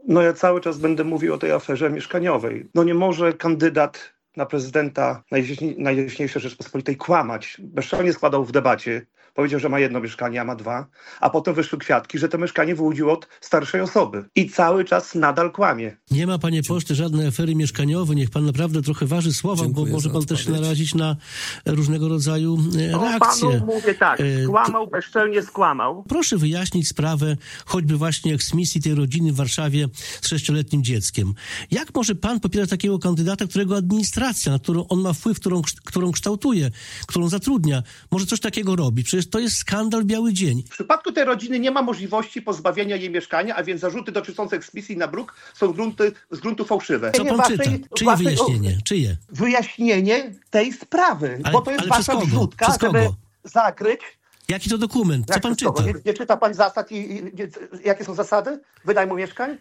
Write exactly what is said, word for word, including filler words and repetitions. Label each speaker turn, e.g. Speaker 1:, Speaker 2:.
Speaker 1: No ja cały czas będę mówił o tej aferze mieszkaniowej. No nie może kandydat na prezydenta Najjaśniejszej Rzeczpospolitej kłamać. Bezczelnie składał w debacie. Powiedział, że ma jedno mieszkanie, a ma dwa. A potem wyszły kwiatki, że to mieszkanie wyłudził od starszej osoby. I cały czas nadal kłamie.
Speaker 2: Nie ma, panie pośle, żadnej afery mieszkaniowej. Niech pan naprawdę trochę waży słowa,
Speaker 3: Dziękuję
Speaker 2: bo może pan
Speaker 3: odpowiedź.
Speaker 2: też się narazić na różnego rodzaju
Speaker 1: No,
Speaker 2: reakcje.
Speaker 1: panu mówię tak, skłamał, bezczelnie skłamał.
Speaker 2: Proszę wyjaśnić sprawę choćby właśnie eksmisji tej rodziny w Warszawie z sześcioletnim dzieckiem. Jak może pan popierać takiego kandydata, którego administracja, na którą on ma wpływ, którą, którą kształtuje, którą zatrudnia, może coś takiego robi? Przecież to jest skandal biały dzień.
Speaker 1: W przypadku tej rodziny nie ma możliwości pozbawienia jej mieszkania, a więc zarzuty dotyczące eksmisji na bruk są grunty, z gruntu fałszywe.
Speaker 2: Co pan
Speaker 1: waszej,
Speaker 2: czyta? Czyje
Speaker 1: waszej,
Speaker 2: wyjaśnienie? Czyje?
Speaker 1: Wyjaśnienie tej sprawy,
Speaker 2: Ale-
Speaker 1: bo to jest
Speaker 2: ale przez
Speaker 1: wasza
Speaker 2: kogo?
Speaker 1: wrzutka,
Speaker 2: Przez kogo?
Speaker 1: żeby zakryć.
Speaker 2: Jaki to dokument? Co
Speaker 1: Jak
Speaker 2: pan
Speaker 1: to-
Speaker 2: czyta?
Speaker 1: Nie, nie czyta pan zasad i, i nie, jakie są zasady wynajmu mieszkań?